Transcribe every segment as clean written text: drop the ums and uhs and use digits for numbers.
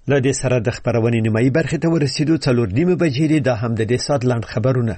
له دې سره د خبرونې نیمایي برخې ته ورسېدو. 4:30 بجې دي. دا هم د دې ساعت لاند خبرونه.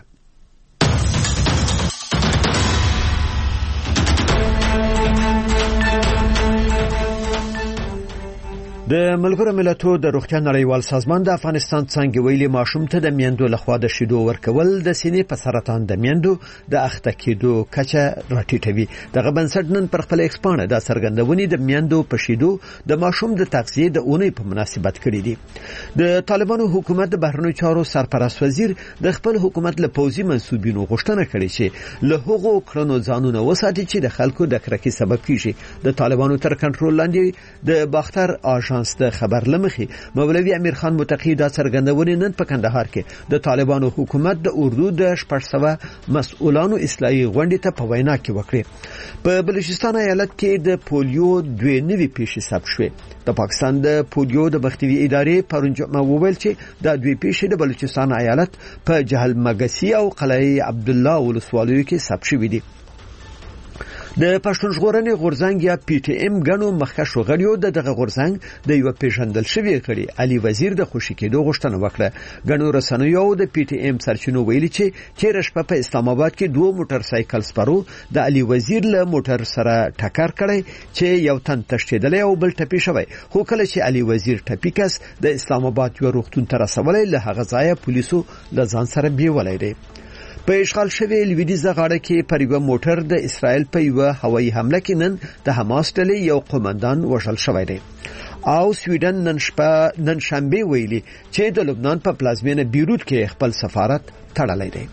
د ملګرو ملتونو د روغتیا نړیوال سازمان د افغانستان څنګه ویلي ماشوم ته د میندو لخوا د شیدو ورکول د سینې په سرطان د میندو د اخته کېدو کچه راټیټوي. دغه بنسټ نن پر خپل ایکس پاڼه د څرګندونې د میندو په شیدو د ماشوم د تغذیې د اونۍ په مناسبت کړی دی. د طالبانو حکومت د بهرنیو چارو سرپرست وزیر د خپل حکومت له پوځي منسوبینو غوښتنه کړې چې له هغو کړنو ځانونه وساتي چې د خلکو د کرکې سبب کیږي. د طالبانو تر کنټرول لاندې د باختر د خبر لمخي مولوي امیر خان متقی دا څرګندونې نن په کندهار کې د طالبانو حکومت د اردو د 400 مسؤلانو اصلاحي غونډې ته په وینا کې وکړي. په بلوچستان ایالت کې د پولیو 2 نوي پیښې ثبت شوې. د پاکستان د پولیو د مخنیوي ادارې پرون جمعه وویل چې دا 2 پیښې د بلوچستان ایالت په جهل مګسی او قلعه عبدالله ولسوالیو کې ثبت شوې دي. د پښتون ژغورنې غورځنګ یا پی ټی ایم غنو مخکښو غړیو دغه غورځنګ د یو پیژندل شوی غړي علي وزیر د خوشی کېدو غوښتنه وکړه. غنو رسنیو د پی ټی ایم سرچینو ویلي چې تیر شپه په اسلام آباد کې 2 موټر سایکل سپرو د علي وزیر له موټر سره ټکر کړی چې یو تن تښتیدلی او بل ټپي شوی. خو کله چې علي وزیر ټپي کس د اسلام آباد یو روغتون ته رسولی له هغه ځایه پولیسو له ځان سره بیولای دی. په اشغال شوی لویدیځه غاړه کې پر یو موټر د اسرائیل په یو هوایي حمله کې نن د حماس ډلې یو قومندان وژل شوی دی. او سویډن نن شنبه ویلي چې د لبنان په پلازمینه بیروت کې خپل سفارت تړلی دی.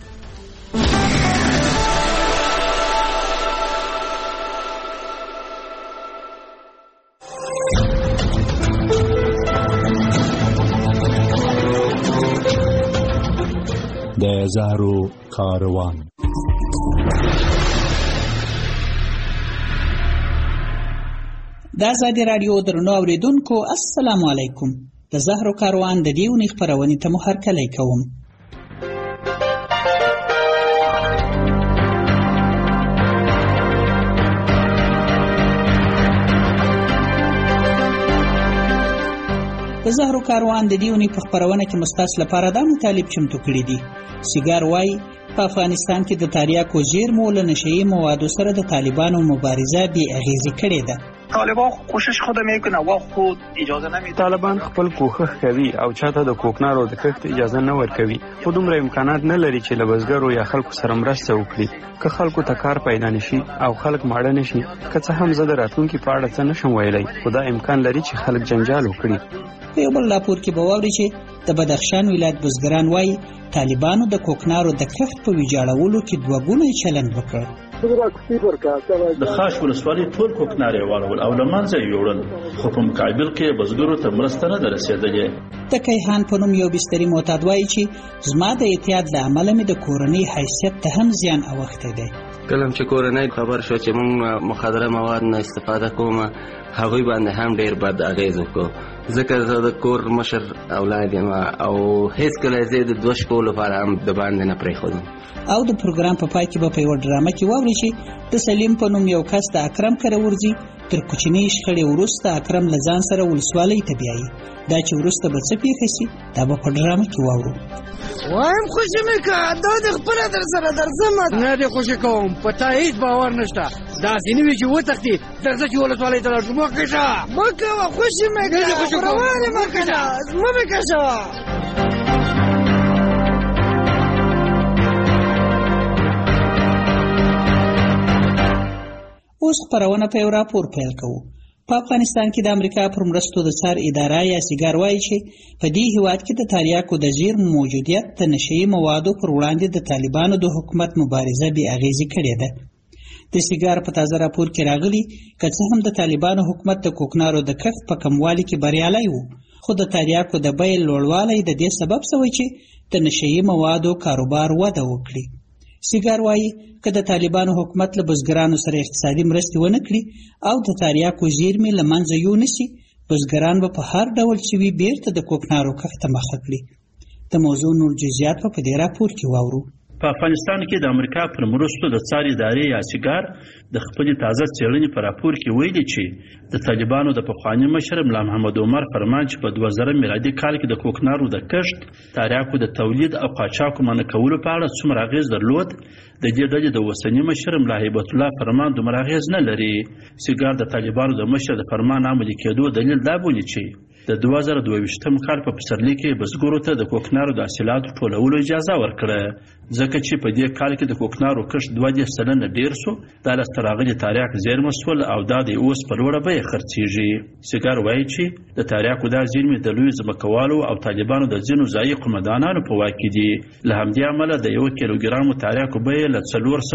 د زهرو کاروان. د ازادي رادیو درنو اوریدونکو السلام علیکم. د زهرو کاروان د دیونی خبرونې ته محرکلی کوم. د زهرو کاروان د دیونی په خبرونه کې مستاس لپاره دا مطالب چمتو کړی دي. سیګار وای په افغانستان کې د تاریاکو زیرمو له نشئی موادو سره د طالبانو مبارزه بی اغیزه کړې ده. طالبان کوشش خود میکنه و خود اجازه نمیده. طالبان خپل کوښښ کوي او چاته د کوکنارو د کښت اجازه نه ورکوي. خو دومره امکانات نه لري چې له بزګرو یا خلکو سره مرسته وکړي. که خلکو ته کار پیدا نشي او خلک ماړه نشي، که څه هم زه د راتلونکي په اړه څه نشم ویلی، خو دا امکان لري چې خلک جنجال وکړي. په یو بل راپور کې به واورئ چې د بدخشان ولایت بزګران وایي طالبانو د کوکنارو د کښت په ویجاړولو کې 2 ګونی چلند وکړ. د خاش ولسوالۍ ټول کوکنار یې واړول او له منځه یې یوړل، خو په مقابل کې بزګرو ته مرسته نه ده رسېدلې. د کیهان په نوم یو بستري معتاد وایي چې زما د اعتیاد له امله مې د کورنۍ حیثیت ته هم زیان اوښتی دی. کله چې کورنۍ خبر شو چې موږ مخدره مواد نه استفاده کوم، هغوی باندې هم ډیر بد اغیز وکړو. ځکه زه د کور مشر اولاد یم او هیڅ کله زه د 2 شپو لپاره هم د باندې نه پرېښودم. او د پروګرام په پای کې به په یو ډرامه کې واورئ چې د سلیم په نوم یو کس د اکرم کره ورځي. تر کوچنۍ شخړې وروسته اکرم له ځان سره ولسوالۍ ته بیایي. دا چې وروسته به څه پیښه شي دا به په ډرامه کې واورو. وایم خوشي مې که دا د خپله در سره درځم. نه دې خوشي کوم، په تا هېڅ باور نشته. داسې نه وي چې وتښتې درځه چې ولسوالۍ ته لاړ شو. مه کشه مه کوه، خوشي مې که روانې مه کشه، مه مې کشه. اوس خبرونه په یو راپور پیل کوو. په افغانستان کې د امریکا پر مرستو د څار اداره یا سیګار وایي چې په دې هیواد کې د تریاکو د زیرمو موجودیت د نشئی موادو پر وړاندې د طالبانو د حکومت مبارزه بې اغیزې کړې ده. د سیګار په تازه راپور کې راغلي که څه هم د طالبانو حکومت د کوکنارو د کښت په کموالي کې بریالی و، خو د تریاکو د بیې لوړوالی د دې سبب شوی چې د نشئی موادو کاروبار وده وکړي. سیګار وایي که د طالبانو حکومت له بزګرانو سره اقتصادي مرستې ونه کړي او د تریاکو زیرمې له منځه یونیسي، بزګران به په هر ډول چې وي بیرته د کوکنارو کښت ته مخه کړي. د موضوع نور جزئیات په دې راپور کې واورو. په افغانستان کې د امریکا پر مرستو د څار ادارې یا سیګار د خپلې تازه څېړنې په راپور کې ویلي چې د طالبانو د پخواني مشر ملا محمد عمر فرمان چې په 2000 میلادي کال کې د کوکنارو د کښت، تریاکو د تولید او قاچاقو منع کولو په اړه څومره اغېز درلود، د دې ډلې د اوسني مشر ملا هیبت الله فرمان دومره اغېز نه لري. سیګار د طالبانو د مشر د فرمان عملي کېدو دلیل دا بولي چې د 2022م کال په پسرلي کې بزګرو ته د کوکنارو د حاصلاتو ټولولو اجازه ورکړه، ځکه چې په دې کال کې د کوکنارو کښت 20% ډیر سو، دا لاسته راغلي تریاک زیرمه سول او دا د اوس په لوړه بیه خرڅیږي. سیګار وایي چې د تریاکو دا زیرمې د لوی ځمکوالو او طالبانو د ځینو ځایي قومندانانو په واک کې دي. له همدې امله د 1 کیلوګرامو تریاکو بیه له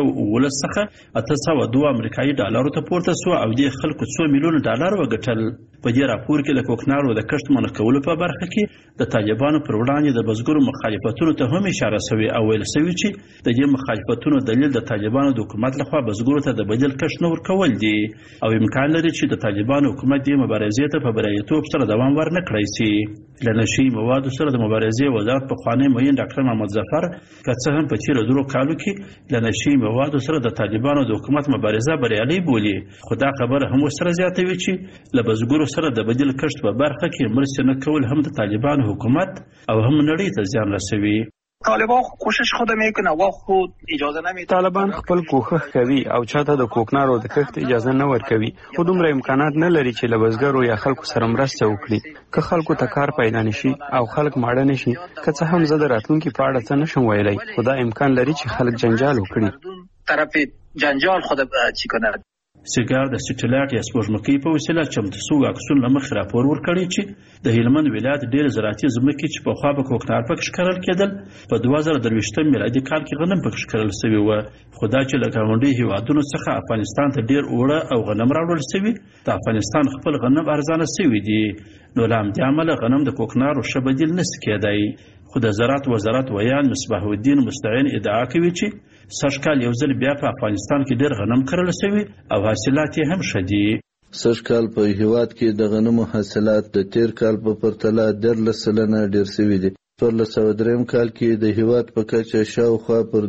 419 څخه 802 امریکایي ډالرو ته پورته سو او د خلکو 2 میلیون ډالر وګټل. په دې راپور کې د کوکنارو د کښت منع کولو په برخه کې د طالبانو پر وړاندې د بزګرو مخالفتونو ته هم اشاره شوې او ویل شوی چې د دې مخالفتونو دلیل د طالبانو د حکومت لخوا بزګرو ته د بدیل کښت نه ورکول دي او امکان لري چې د طالبانو حکومت دې مبارزې ته په بریالیتوب سره دوام ورنه کړی شي. له نشي موادو سره د مبارزې وزارت پخوانی معین ډاکټر محمد ظفر که څه هم په تیرو 2 کالو کې له نشي موادو سره د طالبانو د حکومت مبارزه بریالۍ بولي، خو دا خبره هم ورسره زیاتوي چې له بزګرو سره د بدیل کښت په برخه کې مرسته نه کول هم د طالبانو حکومت او هم نړۍ ته زیان رسوي. طالبان کوشش خود میکنه و خود اجازه نمیده. طالبان خپل کوښښ کوي او چاته د کوکنارو د کښت اجازه نه ورکوي، خو دومره امکانات نه لري چې له بزګرو یا خلکو سره مرسته وکړي. که خلکو ته کار پیدا نشي او خلک ماړه نشي، که څه هم زه د راتلونکي په اړه څه نشم ویلی، خو دا امکان لري چې خلک جنجال وکړي. طرف جنجال خود چی کنه. سیګار د سټلایټ یا سپوږمکۍ په وسیله چمتو شوي عکسونه له مخې راپور ورکړی چې د هلمند ولایت ډېر زراعتي ځمکې چې پخوا به کوکنار پکې کرل کېدل په 2023 میلادي کال کې غنم پکې کرل شوي وه، خو دا چې له ګاونډي هیوادونو څخه افغانستان ته ډېر اوړه او غنم راوړل شوي، د افغانستان خپل غنم ارزانه شوي دي، نو له همدې امله غنم د کوکنارو ښه بدیل نشي کېدی. خو د زراعت وزارت ویان مصباح الدین مستعین ادعا کوي چې سږ کال یو ځل بیا په افغانستان کې ډېر غنم کرل شوي او حاصلات یې هم ښه دي. سږ کال په هیواد کې د غنمو حاصلات د تیر کال په پرتله 13% ډېر شوي دي. 2003 کال کې د هیواد په کچه شاوخوا پر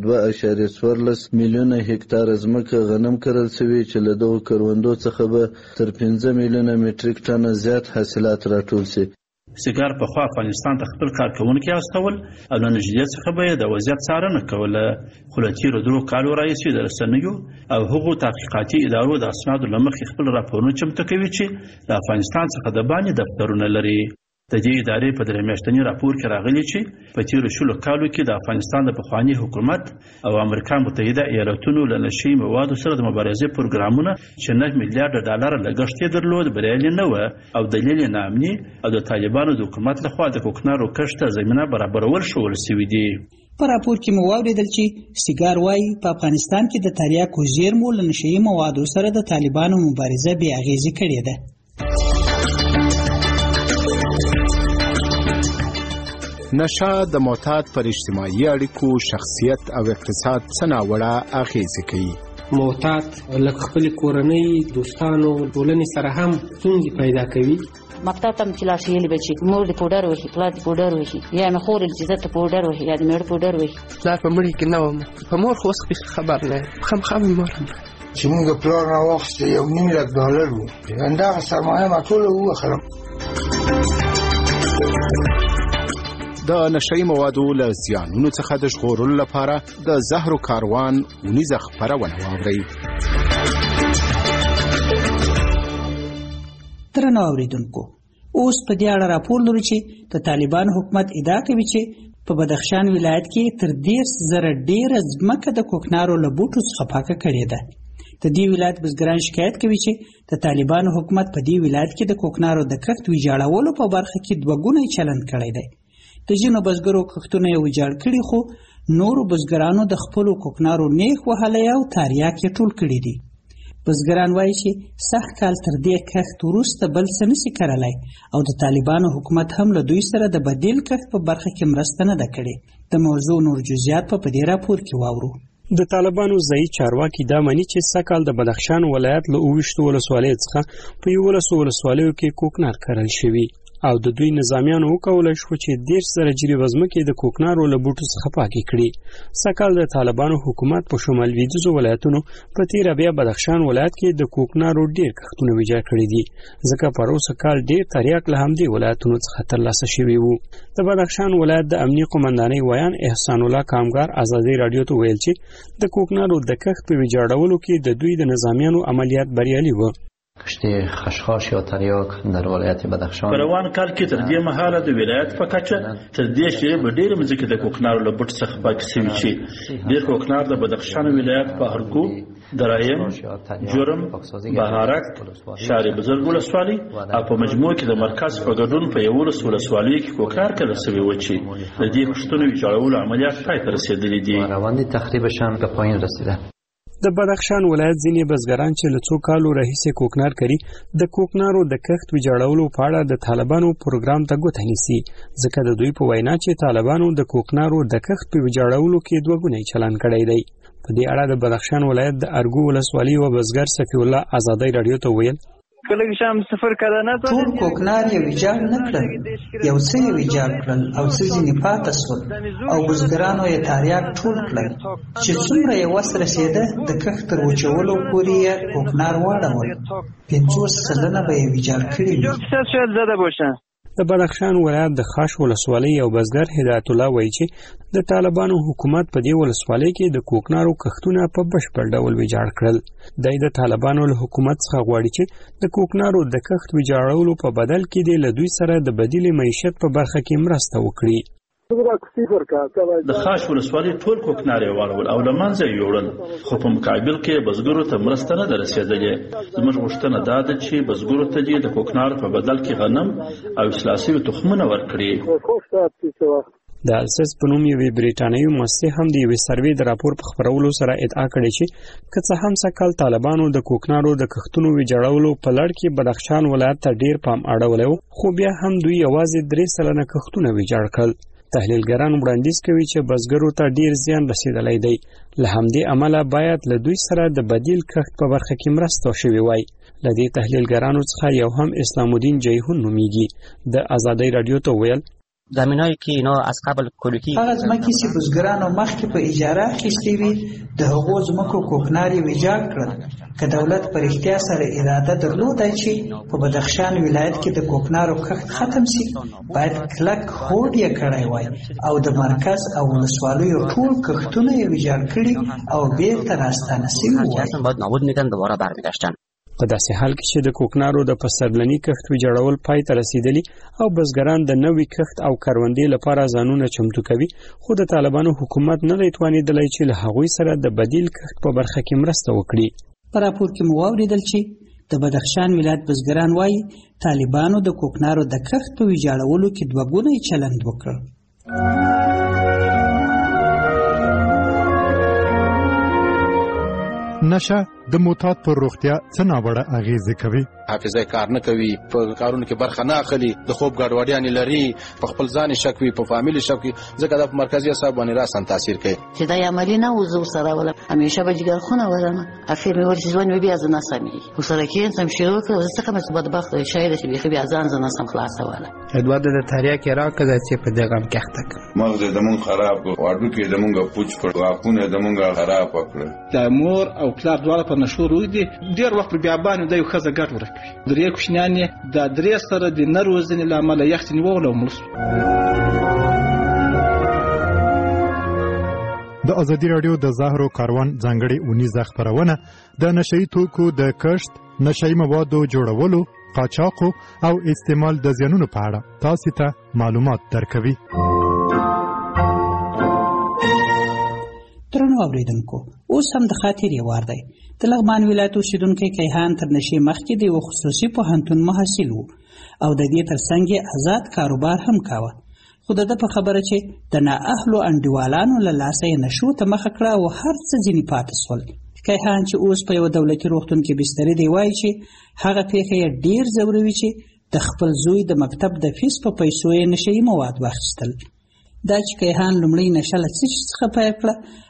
2.14 میلیونه هکتار ځمکه غنم کرل شوي چې له دغو کروندو څخه به تر 5 میلیونه مټریک ټنه زیات حاصلات راټول شي. سیګار پخوا افغانستان ته خپل کارکوونکي استول او له نږدې څخه به یې د وضعیت څارنه کوله، خو له تېرو 2 کالو راهیسې د رسنیو او هغو تحقیقاتي ادارو د اسنادو له مخې خپل راپورونه چمتو کوي چې له افغانستان څخه د باندې دفترونه لري. د دې ادارې په 3 میاشتني راپور کې راغلي چې په تیرو 10 کالو کې د افغانستان د پخواني حکومت او امریکا متحده ایالاتونو له نشي موادو سره د مبارزې پروګرامونه چې 9 میلیارډ ډالر لګښت یې درلود بریالي نه و او دلیل یې ناامني او د طالبانو د حکومت لخوا د کوکنارو کښت زمینه برابرول شول شوي دي. په راپور کې مو واوریدل چې سیګار وايي په افغانستان کې د تریاکو زیرمو له نشي موادو سره د طالبانو مبارزه بې اغیزې کړې ده. نشه د معتاد پر اجتماعي اړیکو، شخصیت او اقتصاد څه ناوړه اغیزې کوي. معتاد لکه خپل کورنۍ، دوستانو، ټولنې سره هم ستونزې پیدا کوي. مکتب ته چې لاړ شي به چې مور دې پوډر وهي، پلار دې پوډر وهي، یا مې خور چې زه ته پوډر وهي یا دې مېړه پوډر وهي. پلار په مړي کې نه وم، په مور خو اوس خبر نه خامخا مې مور چې موږ پلار راواخیسته $1.5 لک وو، همدغه سرمایه ما ټوله ووخلم. د نشئی موادو له زیانونو څخه د ژغورلو لپاره د زهرو کاروان اونیزه خپرونه واورئ. درنو اوریدونکو، اوس په دې اړه راپور لرو چې د طالبانو حکومت ادعا کوي چې په بدخشان ولایت کې تر 10,000 ډېره ځمکه د کوکنارو له بوټو څخه پاکه کړې ده. د دې ولایت بزګران شکایت کوي چې د طالبانو حکومت په دې ولایت کې د کوکنارو د کښت ویجاړولو په برخه کې 2 ګونی چلند کړی دی. د ځینو بزګرو کښتونه یې ویجاړ کړي، خو نورو بزګرانو د خپلو کوکنارو نیخ وهلی او تریاک یې ټول کړي دي. بزګران وایي چې سخت کال تر دې کښت وروسته بل څه نشي کرلی او د طالبانو حکومت هم له دوی سره د بدیل کښت په برخه کې مرسته نه ده کړې. د موضوع نور جزئیات په دې راپور کې واورو. د طالبانو ځایي چارواکي دا مانی چې سږکال د بدخشان ولایت له 28 ولسوالیو څخه په 11 ولسوالیو کې کوکنار کرل شوي. او د دوی نظامیانو وکولای شو چې 10 زره جریبه ځمکې د کوکنارو له بوټو څخه پاکې کړي. سږکال د طالبانو حکومت په شمال لویدیځو ولایتونو په تیره بیا بدخشان ولایت کې د کوکنارو ډیر کښتونه ویجاړ کړي دي، ځکه پروسه کال ډیر تریاک له همدې ولایتونو څخه ترلاسه شوی وو. د بدخشان ولایت د امنیه قومندانۍ ویان احسان الله کامګار ازادي رادیو ته ویل چې د کوکنارو د کښت په ویجاړولو کې د دوی د نظامیانو عملیات بریالي وو. کشت خشخاش یا تریاک در ولایت بدخشان په روان کال کې تر دې مهاله د ولایت په کچه تر دې چې په ډېر مځکه د کوکنارو له بوټ څخه پاک شوي چې ډېر کوکنار د بدخشان ولایت په هرکو، درایم، جرم، بهارک، شهر بزرګ ولسوالۍ او په مجموع کې د مرکز په ګډون په 11 ولسوالیو کې کوکنار کړل شوی و چې د دې کښتونو ویجاړولو عملیات پای ته رسېدلي دي. رواني تخریبش هم به پایین رسیده. د بدخشان ولایت ځینې بزګران چې له څو کالو راهیسې کوکنار کوي د کوکنارو د کښت ویجاړولو په اړه د طالبانو پروګرام ته ګوته نیسي، ځکه د دوی په وینا چې طالبانو د کوکنارو د کښت په ویجاړولو کې دوه ګونی چلن کړی دی. په دې اړه د بدخشان ولایت د ارګو ولسوالۍ و بزګر صفی الله ازادي رادیو ته ویل ټول کوکنار یې ویجاړ نه کړل، یو څه یې ویجاړ کړل او څه ځینې پاتې شول او بزګرانو یې تریاک ټول کړل چې څومره یې وس رسېده د کښت تر وچولو پورې یې کوکنار واړول، 50 سلنه به یې ویجاړ کړي وي. د بدخشان ولایت د خاش ولسوالۍ یو بزګر هدایت الله وایي چې د طالبانو حکومت په دې ولسوالۍ کې د کوکنارو کښتونه په بشپړ ډول ویجاړ کړل. د طالبانو له حکومت څخه غواړي چې د کوکنارو د کښت ویجاړولو په بدل کې د دوی سره د بدیل معیشت په برخه کې مرسته وکړي. د خاش ولسوالۍ ټول کوکنار یې واړول او له منځه یې یوړل، خو په مقابل کې بزګرو ته مرسته نه ده رسېدلې. زموږ غوښتنه دا ده چې بزګرو ته د کوکنار په بدل کې غنم او اصلاح شوي تخمونه ورکړي. د السس په نوم یوې بریټانیوي مؤسسې هم د یوې سروې د راپور په خپرولو سره ادعا کړې چې که څه هم سږکال طالبانو د کوکنارو د کښتونو ویجاړولو په لړ کې بدخشان ولایت ته ډیر پام اړولی و، خو بیا هم دوی یوازې 3 سلنه کښتونه ویجاړ کړل. تحلیلګران وړاندیز کوي چې بزګرو ته ډیر زیان رسیدلی دی، له همدې امله باید له دوی سره د بدیل کښت په برخه کې مرسته شوې وای. له دې تحلیلګرانو څخه یو هم اسلام الدین جیهون نومیږي. د ازادي رادیو ته ویل زمینایی که اینا از قبل کلوکی هغه ځمکې چې بزګرانو مخکې په اجاره اخیستې وي د هغو ځمکو کوکنار یې ویجاړ کړل. که دولت په رښتیا سره اراده درلودای چې په بدخشان ولایت کې د کوکنارو کښت ختم شي، باید کلک هوډ یې کړی وای او د مرکز او ولسوالیو ټول کښتونه یې ویجاړ کړي او بیرته راستانه شوي وای. باید نابود میکن دوباره برمیگشتن. په داسې حال کې چې د کوکنارو د پسرلني کښت ویجاړول پای ته رسیدلی او بزګران د نوي کښت او کروندې لپاره ځانونه چمتو کوي، خو د طالبانو حکومت نه دی توانېدلی چې له هغوی سره د بدیل کښت په برخه کې مرسته وکړي. په راپور کې مو واورېدل چې د بدخشان ولایت بزګران وایي طالبانو د کوکنارو د کښت په ویجاړولو کې 2 ګونی چلند وکړ. نشه د موتات پر روغتیا څه ناوړه اغیزه کوي؟ حافظه کار نه کوي، په کارونو کې برخه نه اخلي، د خوب ګډوډیانې لري، په خپل ځان شک وي، په فامیل شک وي، ځکه د مرکزي اعصاب باندې راسن تاثیر کوي. چې دا عملی نه وزو سره ولا همیشه به جګر خونه ولنه اخر مې ورته ځوان مې بیا زنه سمي وسره کې سم شروع کړ، زه څنګه مې بدبخت شاید چې بیا بیا ځان زنه سم خلاصه ولا ادوار د تاریا کې راکړه چې په دغه کښته مغز دمون خراب واړو کې دمونګه پوچ کړ، واخونه دمونګه خراب کړ. د مور او پلار دواړه په نشو روي دي، ډیر وخت بیا باندې د یو خزه ګټ ورکوي. درې کوشنیانې د درې سره د نروزنې لامل یخت نیول او مړ. د ازادي رادیو د زهرو کاروان ځانګړي اونیزه خبرونه د نشئی توکو د کښت، نشئی موادو جوړولو، قاچاقو او استعمال د زیانونو په اړه تاسو ته معلومات درکوي. درنو اوریدونکو، اوس هم د خاطر یې وار دی. د لغمان ولایت اوسیدونکی کیهان تر نشې مخکې د یو خصوصي پوهنتون محصل و او د دې ترڅنګ یې آزاد کاروبار هم کاوه، خو د ده په خبره چې د نااهلو انډیوالانو له لاسه یې نشو ته مخه کړه او هر څه ځینې پاتې شول. کیهان چې اوس په یو دولتي روغتون کې بسترې دی وایي چې هغه پیښه یې ډېر ځوروي چې د خپل زوی د مکتب د فیس په پیسو یې نشهیي مواد واخیستل. دا چې کیهان لومړی نشه له څه څخه پیل کړه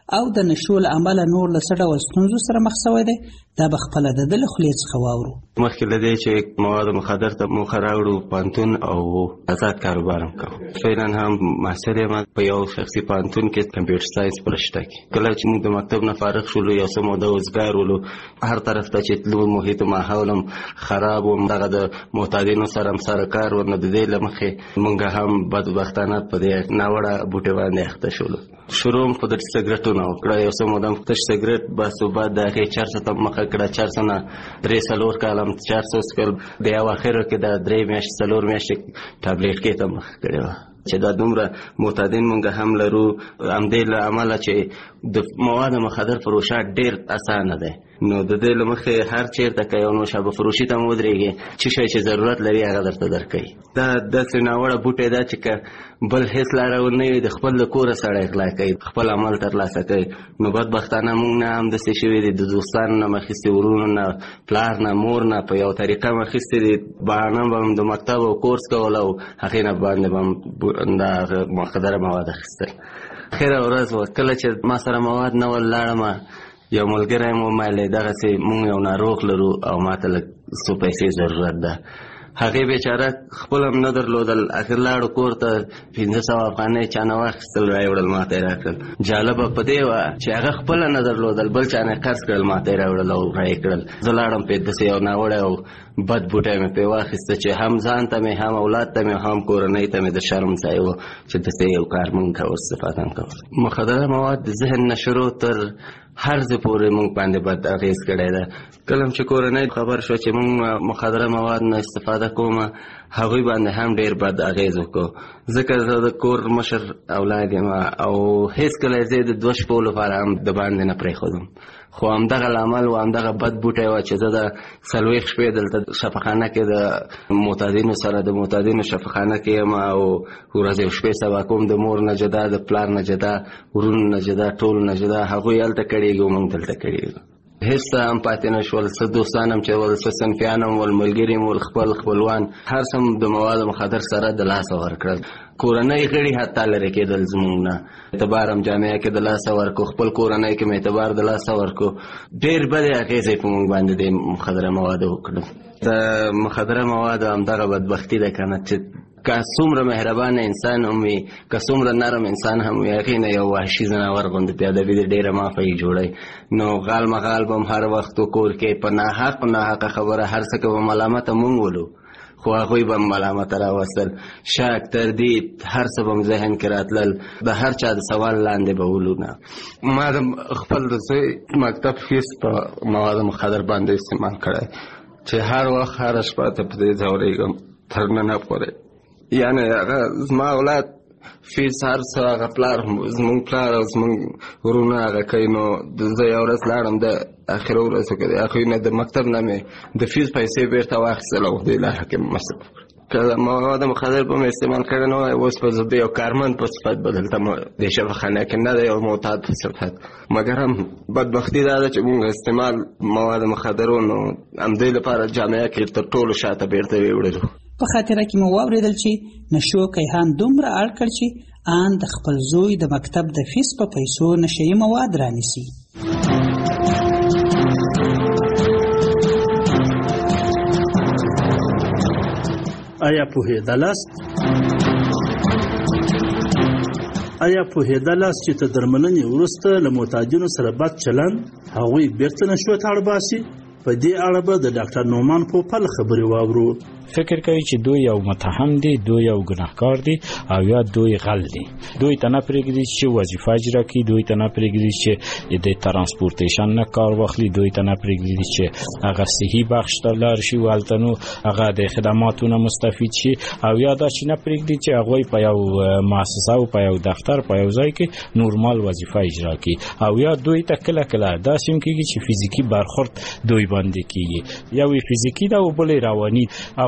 او د نشو له امله نور له څه ډول ستونزو سره مخ شوی دی دا به خپله د ده له خولې څخه واورو. مخکې له دې چې مواد مخدر ته موخه راوړو پوهنتون او آزاد کاروبار هم کوو. فعلا هم محصل یم په یو شخصي پوهنتون کې کمپیوټر ساینس په رشته کې. کله چې موږ د مکتب نه فارغ شولو یو څه موده وزګار ولو هر طرف ته چې تلو محیط و ماحول هم خراب و دغه د معتادینو سره هم سره کار و نو د دې له مخې موږ هم بدبختانه په دې ناوړه بوټې باندې اخته شولو. شروع په د سګرټونو وکړه یو څه موده تش سګرټ بس بعد د هغې چرسو ته مخه کړه 400 نه 3-4 کاله 400 سکل د یو اخرو کې د 3 میاشتې 4 میاشتې ټابلیټ کې ته مخه کړې وه چې دا دومره معتادین مونږ هم لرو. همدې له امله چې د مواد مخدر فروشا ډېر اسانه دی نو د دې له مخې هر چېرته که یو نوشابه فروشي ته هم ودرېږي څه شی چې ضرورت لري هغه درته درکوي. دا داسې ناوړه بوټی ده چې که بل هېڅ لاره ونه وي د خپل د کوره سړی غلا کوي خپل عمل ترلاسه کوي. نو بدبختانه مونږ نه همداسې شوي دي د دوستانو نه م اخیستي ورونو نه پلار نه مور نه په یو طریقه م اخیستي دي بهانه به م د مکتب او کورس کول او هغې نه باندې به م دا مخدره مواد اخیستل. خیره ورځ وه کله چې ما سره مواد نه ول لاړم یو ملګری م ومایلی دغسې مونږ یو ناروغ لرو او ما ته لږ څو پیسې ضرورت ده. هغې بیچاره خپل هم نه درلودل اخر لاړو کور ته 500 افغانۍ چا نه واخیستل رایې وړل ما ته یې راکړل. جالبه په دې وه چې هغه خپله نه درلودل بل چا نه یې قرض کړل ما ته یې راوړل او رایې کړل. زه لاړم پې داسې یو ناوړی او بد بوټی مې پې واخیسته چې هم ځان ته مې هم اولاد ته مې هم کورنۍ ته مې د شرم ځای و چې داسې یو کار مونږ کوو استفاده هم کوو. مخدره مواد د ذهن نه شروع تر هر ځای پورې مونږ باندې بد اغېز کړی ده. کله چې کورنۍ خبر شوه چې مونږ مخدره مواد نه استفاده کومه هغوی باندې هم ډېر بد اغېز وکړو ځکه زه د کور مشر اولاد یم او هېڅکله یې زه د 2 شپو لپاره هم د باندې نه پرېښودم. خو همدغه لامل و همدغه بد بوټی و چې زه د 40 شپې دلته شفاخانه کې د معتادینو سره د معتادینو شفاخانه کې یم او ورځې او شپې سبا کوم د مور نه جدا د پلار نه جدا ورونو نه جدا ټول نه جدا هغوی هلته کړېږي او موږ دلته کړېږو. هېڅ څه هم پاتې نه شول څه دوستان هم چې ول څه صنفیان هم ول ملګري هم ول خپلوان هر څه د مواد مخدر سره د لاسه ورکړل. کورنۍ غړي حتی لرې کېدل زموږ نه اعتبار هم جامعه کې د لاسه ورکو خپل کورنۍ کې م اعتبار د لاسه ورکو ډېر بدې اغېزې په موږ باندې د مخدره موادو وکړل. د مخدره موادو همدغه بدبختي ده که نه چې که څومره مهربانه انسان هم وي که څومره نرم انسان هم وي هغې نه یو وحشي ځناور غوندې پیادوي د ډېره مافه یې جوړوي. نو غال مغال به هم هر وخت کور کې په ناحقه خبره هر څه که به ملامته مونږ ولو خو هغوی به ملامته راوستل شک تردید هر څه به م ذهن کې راتلل د هر چا د سوال لاندې به ولو نه. ما د خپل د زوی مکتب فیس په مواد مخدر باندې استعمال کړی چې هر وخت هره شپه ته په دې ځورېږم تر ننه پورې. یعنې هغه زما اولاد فیس هر څه هغه پلار زمونږ پلار او زمونږ ورونه هغه کوي. نو زه یو ورځ لاړم د اخره ورځو کې د هغوی نه د مکتب نه مې د فیس پیسې بیرته واخیستل او دې لاره کې مصرف کړ. که مواد مخدر به مې استعمال کړی نه وای اوس به زه د یو کارمند په صفت به دلته د شفاخانه کې نه د یو معتاد په صفت. مګر هم بدبختي دا ده چې مونږ استعمال مواد مخدرو نو همدې لپاره جامعه کې تر ټولو شاته بیرته ویوړلو. په خاطره کې مو واورېدل چې نشو کیهان دومره اړ کړ چې آن د خپل زوی د مکتب د فیس په پیسو نشهیي مواد رانیسي. آیا پوهېدلاست چې تر درملنې وروسته له معتادینو سره بد چلند هغوی بیرته نشو ته اړ باسي؟ په دې اړه به د ډاکټر نومان پوپل خبرې واورو. فکر کوي چې دوی یو متهم دي دوی یو ګناهکار دي او یا دوی غل دي. دوی ته نه پرېږدي چې وظیفه اجرا کړي دوی ته نه پرېږدي چې د ترانسپورټیشن نه کار واخلي دوی ته نه پرېږدي چې هغه صحي بخش ته لاړ شي هلته نو هغه د خدماتو نه مستفید شي او یا دا چې نه پرېږدي چې هغوی په یو مؤسسه او په یو دفتر په یو ځای کې نورمال وظیفه اجرا کړي او یا دوی ته کله داسې هم کېږي چې فزیکي برخورد دوی باندې کېږي. یو فزیکي ده او بل رواني. هغوی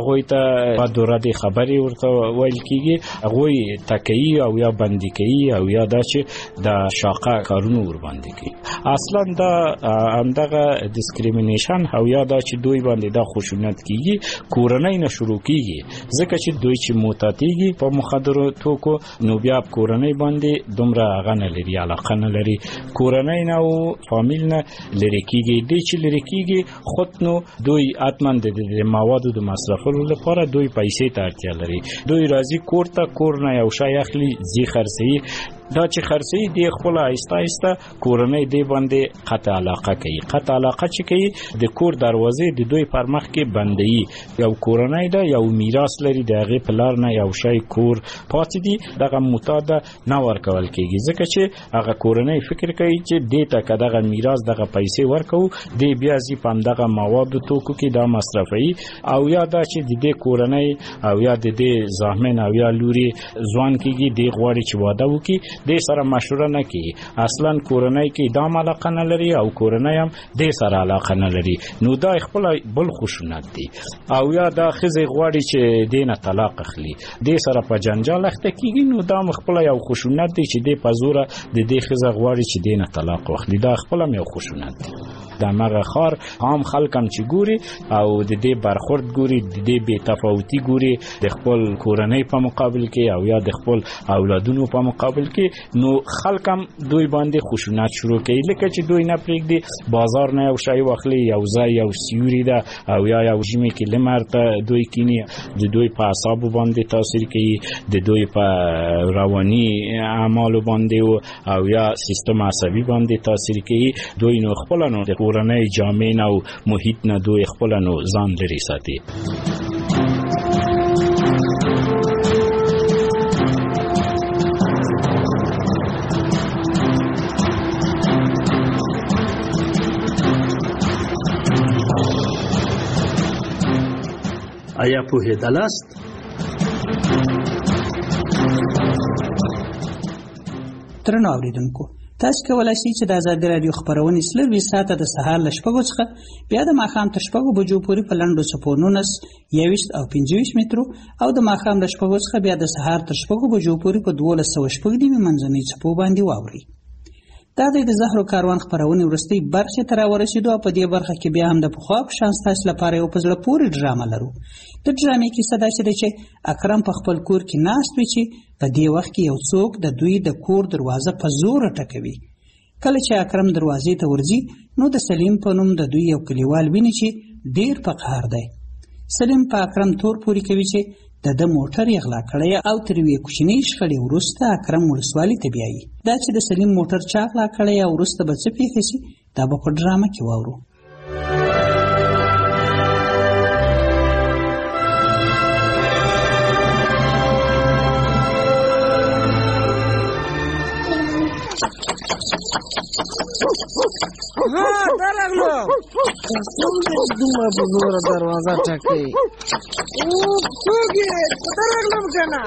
هغوی ته په دوره د خبرې ورته ویل کیږي، هغوی تکیي او یا بندي کوي او یا دا چې د شاقه کارونه ور باندې کوي. اصلا دا همدغه ډیسکریمینیشن او یا دا چې دوی باندې دا خشونت کیږي کورنۍ نه شروع کیږي، ځکه چې دوی چې موتاتیږي په مخدرو توکو نو بیا کورنۍ باندې دومره هغه نه لري، علاقه نه لري، کورنۍ نه او فامیل نه لري کیږي. دې چې لري کیږي خود نو دوی اتمن د موادو د مصرفولو لپاره دوی پیسې ته اړتیا لري. دوی راځي کور ته، کور نه یو شی اخلي ځي خرڅوي، دا چې خرڅوي دی خپل آهسته آهسته کورنۍ دی باندې قطع علاقه کوي. قطع علاقه چې کوي د کور دروازې د دوی پر مخ کې بندي. یو کورنۍ ده یو میراث لري، د هغې په لار نه یو شی کور پاتې دي، دغه معتاد نه ورکول کېږي، ځکه چې هغه کورنۍ فکر کوي چې دې ته که دغه میراث دغه پیسې ورکوو دی بیا ځي په همدغه موادو توکو کې دا مصرفوي. او یا دا چې د دې کورنۍ او یا د دې زامن او یا لوري ځوان کېږي دی غواړي چې واده وکړي، دې سره مشوره نه کوي، اصلا کورنۍ کې دام علاقه نه لري او کورنۍ هم دې سره علاقه نه لري، نو دا خپل بل خشونت دی. او یا دا ښځې غواړي چې دې نه طلاق اخلي، دې سره په جنجال اخته کېږي، نو دا خپل یو خشونت دی چې دې په زوره د دې ښځه غواړي چې دې نه طلاق واخلي، دا خپل هم یو خشونت دی. د همغه ښار عام خلک هم چې ګوري او د دې برخورد ګوري، د دې بې تفاوتي ګوري د خپل کورنۍ په مقابل کې او یا د خپل اولادونو په مقابل کې، نو خلک هم دوی باندې خشونت شروع کوي. لکه چې دوی نه پرېږدي بازار نه یو شی واخلي، یو ځای یو سیوري ده او یا یو ژمي کې لمر ته دوی کینی، د دوی په اعصابو باندې تاثیر کوي، د دوی په رواني اعمالو باندې او یا سیستم عصبي باندې تاثیر کوي. دوی نو خپل نو د کورنۍ جامع او محیط نه دوی خپل نو ځان لري ساتي. آیا پوهېدلاست؟ درنو اوریدونکو، تاسو کولای شئ چې د آزادي راډیو خبرونه سلوي ساعته د سهار له 6 څخه بیا د ماښام تر 6 بجو پورې په لنډو څپو 19 21 او 25 مترو او د ماښام له 6 څخه بیا د سهار تر 6 بجو پورې په 12.8 منځنۍ څپو باندې واوري. دا د زهرو کاروان خبرونه ورستۍ برخه تر ورسېدو، په دې برخه کې بیا هم د پخوا په شان تاسو لپاره یو پزړه پورې ډرامه لرو. د ډرامې کې صدا چې اکرم په خپل کور کې ناست وي چې په دې وخت کې یو څوک د دوی د کور دروازه په زور ټکوي. کله چې اکرم دروازې ته ورځي نو د سلیم په نوم د دوی یو کلیوال ویني چې ډیر په قهر دی. سلیم په اکرم تور پوري کوي چې د موټر یې غلا کړی او تر یوې کوچنۍ شخړې وروسته اکرم ولسوالۍ ته بیایي. دا چې د سلیم موټر چا غلا کړی او وروسته به څه پیښه شي دا به په ډرامه کې واورو. درغلو دومره په زور دروازه ټکوي. څوک یې؟ درغلم کنه.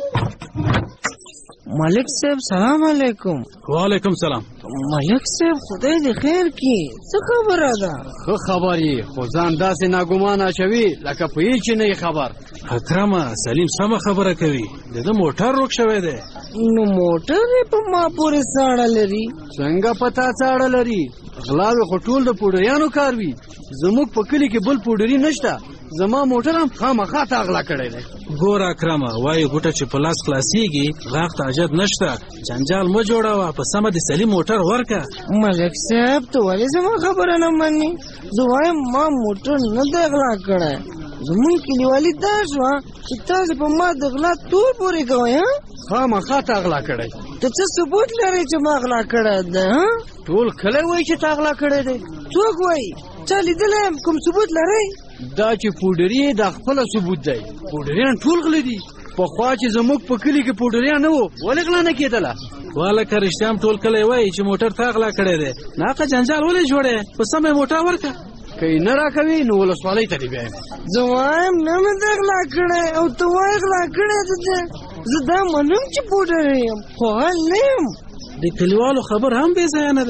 ملک صاحب سلام علیکم. وعلیکم سلام. ملک صاحب خدای دې خیر کړي، څه خبره ده؟ ښه خبر یې، خو ځان داسې ناګومانه اچوي لکه په هېڅ نه یې خبر. اکرمه سلیم سمه خبره کوي، د ده موټر روک شوی دی. نو موټر یې په ما پورې څاړه لري؟ څنګه په تا څاړه لري؟ غلاوې خو ټول د پوډریانو کار وي، زموږ په کلي کې بل پوډري نشته، زما موټر هم خامخا تا غلا کړی دی. ګوره اکرمه، وایي ګوټه چې په لاس خلاصېږي غاښ ته حاجت نشته، جنجال مه جوړوه، په سمه د سلیم موټر ورکه. ملک صاحب ته ولې زما خبره نه منې؟ زه وایم ما موټر نه دی غلا کړی، زمونږ کلیوالي دا شوه چې تاسې په ما د غلا تور پورې کوئ. خامخا تا غلا کړی. ته څه ثبوت لرې چې ما غلا کړی دی؟ ټول کلی وایي چې تا غلا کړی دی. څوک وایي؟ چا لیدلی یم؟ کوم ثبوت لرئ؟ دا چې پوډري دا خپله ثبوت دی. پوډریان ټول غله دي. پخوا چې زموږ په کلي کې پوډریان نه وو، ولې غلا نه کېدله؟ والکه رښتیا هم ټول کلی وایي چې موټر تا غلا کړی دی، ناقه جنجال ولې جوړی؟ په سمه یې موټر ورکه. که یې نه راکوي نو ولسوالۍ ته دې بیایم. زه وایم نه مې دی غلا کړی او ته وایې غلا کړی دی. زه دا منم چې پوډر یم، خو حال نه یم. د کلیوالو خبر هم بې ځایه نه ده.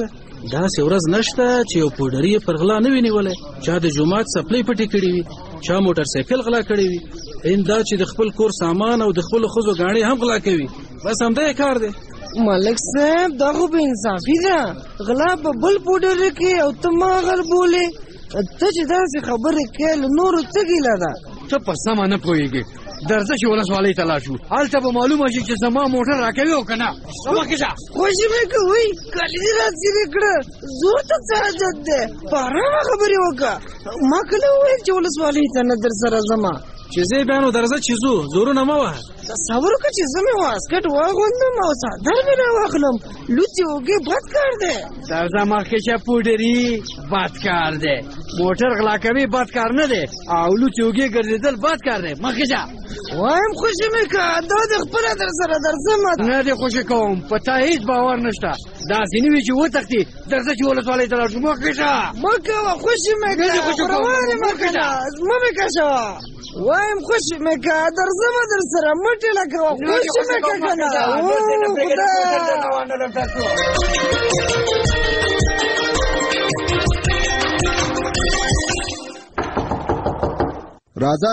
داسې ورځ نشته چې یو پوډري پر غلا نه وي نیولی. چا د جومات څپلۍ پټې کړې وي، چا موټر سایکل غلا کړی وي، دا چې د خپل کور سامان او د خپلو ښځو ګاڼې هم غلا کوي. بس همدا یې کار دی. ملک صاحب دا خو به انصافي ده، غلا په بل پوډر کې او ته ما غل بولې. ته چې داسې خبرې کوې له نورو څه ګیله ده؟ ته په سمه نه پوهېږې. درځه چې ولسوالۍ ته لاړ شو، هلته به معلومه شي چې زما موټر راکوي او که نه. مخکې شه. خوشي مې کوئ، کالي دې راڅېرې کړه، زور ته څه حاجت دی؟ په ارامه خبرې وکړه. ما کله وویل چې ولسوالۍ ته نه در سره ځمه؟ چې زه بیا نو درځه چې ځو، زورونه مه وهه. تصور وکړه چې زه مې واسکټ واغوندم او څادر مې راواخلم. لوڅې اوږې بد کار دی. درځه مخکې شه پوډري، بد کار دی. موټر غلا کوي بد کار نه دی، او لوڅې اوږې ګرځېدل بد کار دی. مخکې شه. وایم خوشي مې که دا دې خپله در سره درځمه. نه دې خوشي کوم، په تا هېڅ باور نشته. داسې نه وي چې وتښتې. درځه چې ولسوالۍ ته لاړ شو. مخکې شه. مه کوه، خوشي مې که روانې مه کړه، مه مې کشوه. وایم خوشي مې که درځمه در سره، مه ټېله کوه. خوشي مې که که نه راځه.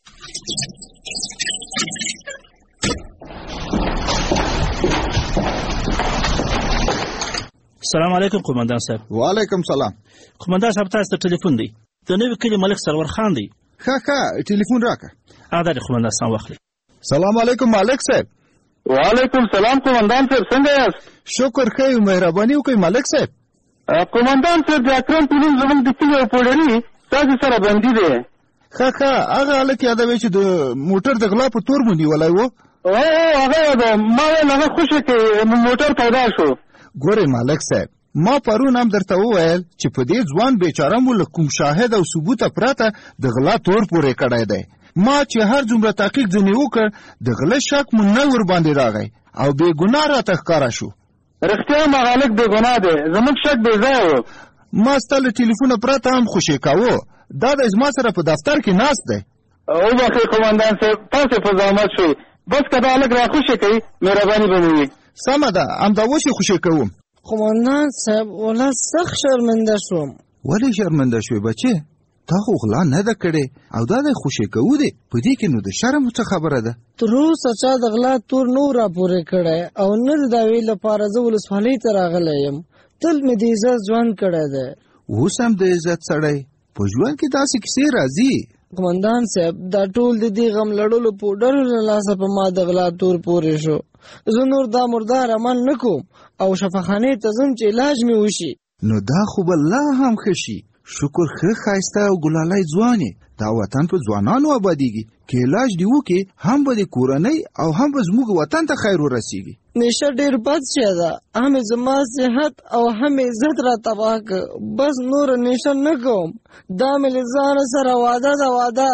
السلام علیکم قومندان صاحب. وعلیکم سلام. قومندان صاحب تاسو ته ټلیفون دی، د نوي کلي ملک سرور خان دی. ښه ټلیفون راکړه. دا دی قومندان صاحب واخلئ. سلام علیکم ملک صاحب. وعلیکم سلام قومندان صاحب، څنګه یاست؟ شکر ښه یو، مهرباني وکړئ ملک صاحب. قومندان صاحب د اکرم په نوم زموږ د کلي یو پوډري تاسو سره بندي دی. ښه هغه هلک یادوي چې د موټر د غلا په تور مو نیولی و. هغه یاده، ما ویل هغه خوشي کې موټر پیدا شو. ګورئ ملک صاحب، ما پرون هم درته وویل چې په دې ځوان بیچاره مو له کوم شاهد او ثبوته پرته د غلا تور پورې کړی دی. ما چې هر څومره تحقیق ځینې وکړ، د غله شک مو نه ورباندې راغی او بې ګناه راته ښکاره شو. رښتیا هم هغه هلک بې ګناه دی، زموږ شک بې ځایه و. ما ستا له ټلیفونه پرته هم خوشي کاوه. دا دی زما سره په دفتر کې ناست دی. وبخئ قومندان صاحب، تاسې په زحمت شوئ. بس که دا هلک را خوشي کوي، مهرباني به مې وي. سمه ده، همدا اوس یې خوشي کوم. قومندان صاحب والله سخت شرمنده شوم. ولې شرمنده شوې بچې؟ تا خو غلا نه ده کړې او دا دی خوشي کوو دی. په دې کې نو د شرم څه خبره ده؟ تر اوسه چا د غلا تور نه و راپورې کړی او نه د دعوې لپاره زه ولسوالۍ ته راغلی یم. تل مې د عزت ژوند کړی دی. اوس هم د عزت سړی په ژوند کې داسې کیسې راځي. قومندان صاحب دا ټول د دې غم لړلو پوډرو له لاسه په ما د غلا تور پورې شو. زه نور دا مردار عمل نه کوم او شفاخانې ته ځم چې علاج مې وشي. نو دا خو به لا هم ښه شي. شکر ښه ښایسته او ګلالی ځوان یې. دا وطن په ځوانانو آبادیږي. که علاج دې وکړې، هم به د کورنۍ او هم به زموږ وطن ته خیر ورسیږي. نشه ډېر بد شی ده، هم زما صحت او هم عزت را تباه که. بس نور نشه نه کوم، دا مې له ځانه سره وعده ده. وعده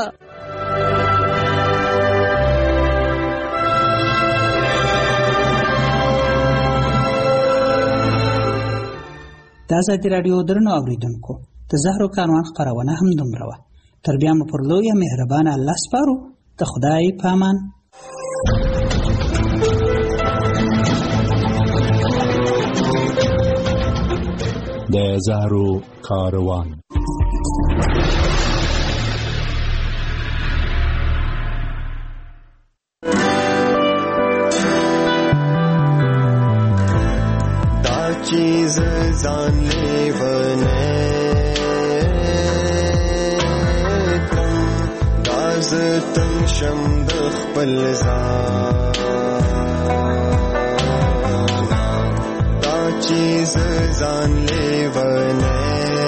د ازادي راډیو درنو اوریدونکو، د زهرو کاروان خپرونه هم دومره وه. تر بیا مو پر لویه مهربانه الله سپارو. د خدای په امان. د زهرو کاروان. دا چیز ځان لیونه کړم، دا زه تنګ شم د خپل ځان. دا چیز ځان لیونه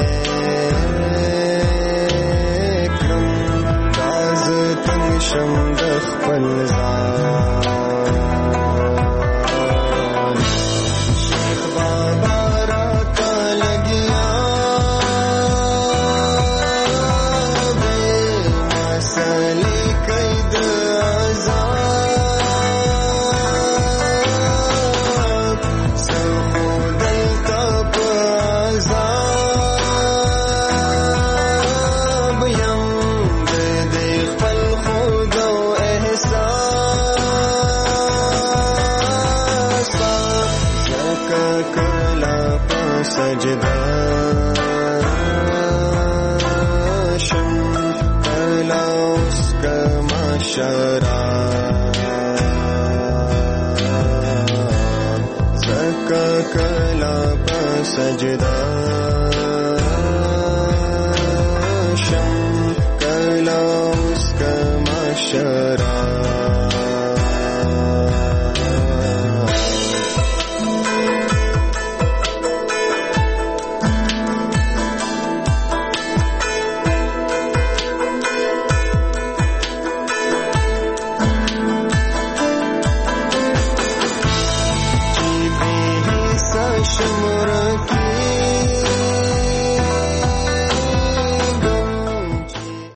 کړم، دا زه تنګ شم د خپل ځان. سجده شم کلا اوس کما شرا زکا کلا په سجده شم کلا اوس کما شرا